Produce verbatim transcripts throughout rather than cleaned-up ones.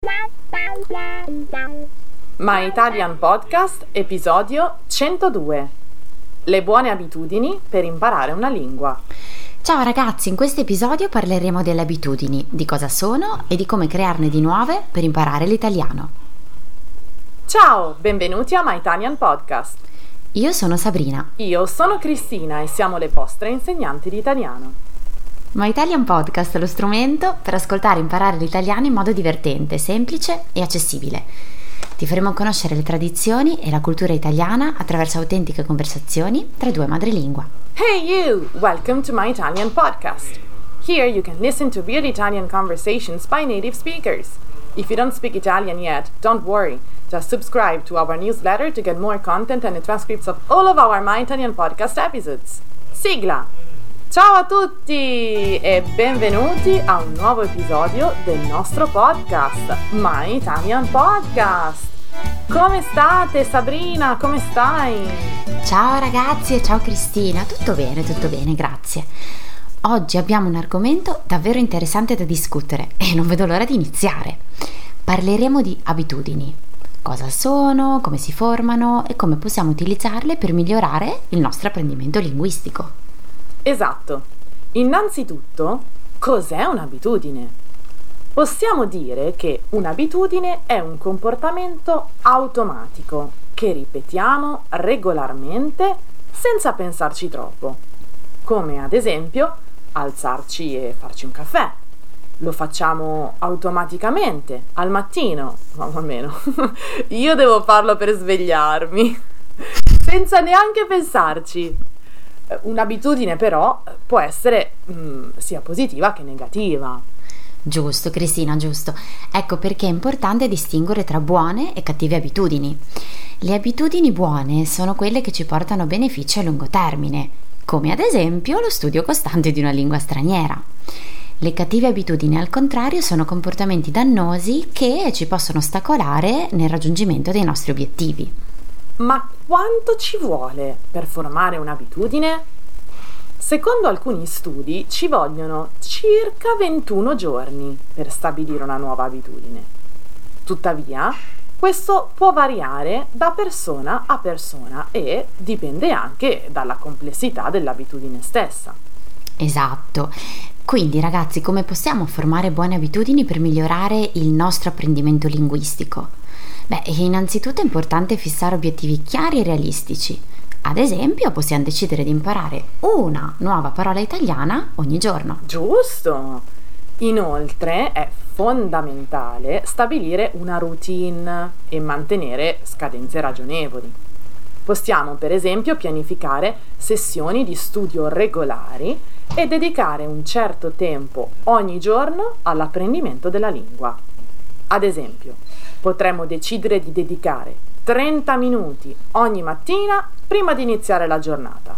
My Italian Podcast, episodio centodue. Le buone abitudini per imparare una lingua. Ciao ragazzi, in questo episodio parleremo delle abitudini, di cosa sono e di come crearne di nuove per imparare l'italiano. Ciao, benvenuti a My Italian Podcast. Io sono Sabrina. Io sono Cristina e siamo le vostre insegnanti di italiano. My Italian Podcast è lo strumento per ascoltare e imparare l'italiano in modo divertente, semplice e accessibile. Ti faremo conoscere le tradizioni e la cultura italiana attraverso autentiche conversazioni tra due madrelingua. Hey you! Welcome to My Italian Podcast. Here you can listen to real Italian conversations by native speakers. If you don't speak Italian yet, don't worry. Just subscribe to our newsletter to get more content and the transcripts of all of our My Italian Podcast episodes. Sigla! Ciao a tutti e benvenuti a un nuovo episodio del nostro podcast, My Italian Podcast. Come state, Sabrina? Come stai? Ciao ragazzi e ciao Cristina, tutto bene, tutto bene, grazie. Oggi abbiamo un argomento davvero interessante da discutere e non vedo l'ora di iniziare. Parleremo di abitudini. Cosa sono, come si formano e come possiamo utilizzarle per migliorare il nostro apprendimento linguistico. Esatto. Innanzitutto, cos'è un'abitudine? Possiamo dire che un'abitudine è un comportamento automatico che ripetiamo regolarmente senza pensarci troppo, come ad esempio alzarci e farci un caffè. Lo facciamo automaticamente al mattino, o almeno io devo farlo per svegliarmi, senza neanche pensarci. Un'abitudine però può essere mh, sia positiva che negativa. Giusto, Cristina, giusto. Ecco perché è importante distinguere tra buone e cattive abitudini. Le abitudini buone sono quelle che ci portano benefici a lungo termine, come ad esempio lo studio costante di una lingua straniera. Le cattive abitudini, al contrario, sono comportamenti dannosi che ci possono ostacolare nel raggiungimento dei nostri obiettivi. Ma quanto ci vuole per formare un'abitudine? Secondo alcuni studi ci vogliono circa ventuno giorni per stabilire una nuova abitudine. Tuttavia, questo può variare da persona a persona e dipende anche dalla complessità dell'abitudine stessa. Esatto. Quindi ragazzi, come possiamo formare buone abitudini per migliorare il nostro apprendimento linguistico? Beh, innanzitutto è importante fissare obiettivi chiari e realistici. Ad esempio, possiamo decidere di imparare una nuova parola italiana ogni giorno. Giusto! Inoltre è fondamentale stabilire una routine e mantenere scadenze ragionevoli. Possiamo per esempio pianificare sessioni di studio regolari e dedicare un certo tempo ogni giorno all'apprendimento della lingua. Ad esempio, potremmo decidere di dedicare trenta minuti ogni mattina prima di iniziare la giornata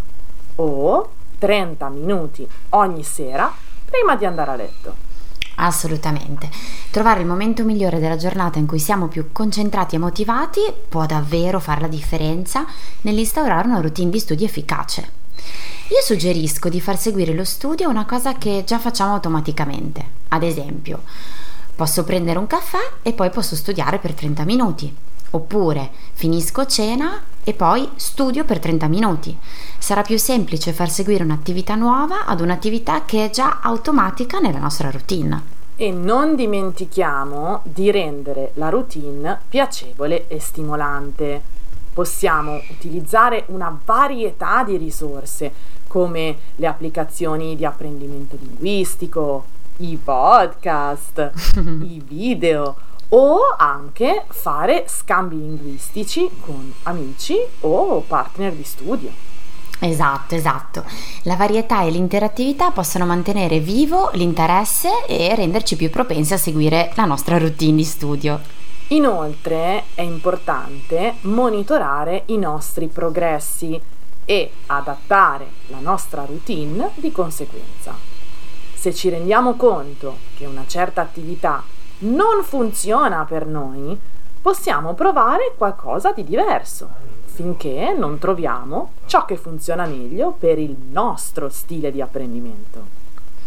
o trenta minuti ogni sera prima di andare a letto. Assolutamente. Trovare il momento migliore della giornata in cui siamo più concentrati e motivati può davvero fare la differenza nell'instaurare una routine di studio efficace. Io suggerisco di far seguire lo studio a una cosa che già facciamo automaticamente. Ad esempio, posso prendere un caffè e poi posso studiare per trenta minuti. Oppure finisco cena e poi studio per trenta minuti. Sarà più semplice far seguire un'attività nuova ad un'attività che è già automatica nella nostra routine. E non dimentichiamo di rendere la routine piacevole e stimolante. Possiamo utilizzare una varietà di risorse come le applicazioni di apprendimento linguistico, i podcast, i video o anche fare scambi linguistici con amici o partner di studio. Esatto, esatto. La varietà e l'interattività possono mantenere vivo l'interesse e renderci più propensi a seguire la nostra routine di studio. Inoltre è importante monitorare i nostri progressi e adattare la nostra routine di conseguenza. Se ci rendiamo conto che una certa attività non funziona per noi, possiamo provare qualcosa di diverso, finché non troviamo ciò che funziona meglio per il nostro stile di apprendimento.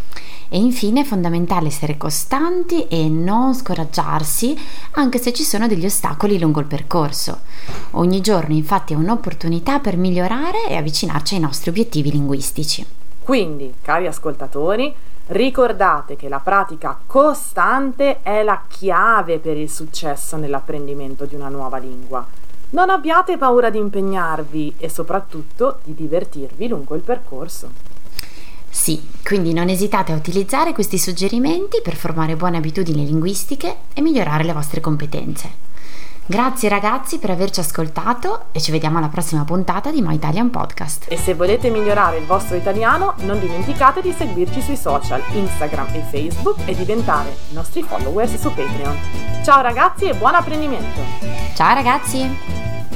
E infine è fondamentale essere costanti e non scoraggiarsi anche se ci sono degli ostacoli lungo il percorso. Ogni giorno infatti è un'opportunità per migliorare e avvicinarci ai nostri obiettivi linguistici. Quindi, cari ascoltatori, ricordate che la pratica costante è la chiave per il successo nell'apprendimento di una nuova lingua. Non abbiate paura di impegnarvi e soprattutto di divertirvi lungo il percorso. Sì, quindi non esitate a utilizzare questi suggerimenti per formare buone abitudini linguistiche e migliorare le vostre competenze. Grazie ragazzi per averci ascoltato e ci vediamo alla prossima puntata di My Italian Podcast. E se volete migliorare il vostro italiano, non dimenticate di seguirci sui social, Instagram e Facebook e diventare i nostri followers su Patreon. Ciao ragazzi e buon apprendimento! Ciao ragazzi!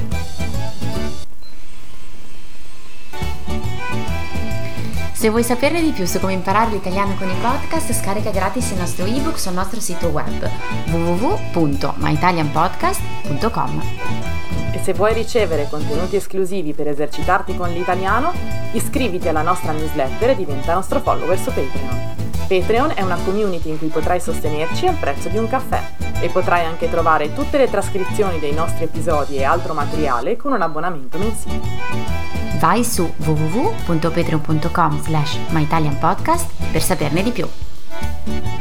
Se vuoi saperne di più su come imparare l'italiano con i podcast, scarica gratis il nostro ebook sul nostro sito web w w w punto my italian podcast punto com. E se vuoi ricevere contenuti esclusivi per esercitarti con l'italiano, iscriviti alla nostra newsletter e diventa nostro follower su Patreon. Patreon è una community in cui potrai sostenerci al prezzo di un caffè e potrai anche trovare tutte le trascrizioni dei nostri episodi e altro materiale con un abbonamento mensile. Vai su w w w punto patreon punto com slash my italian podcast per saperne di più.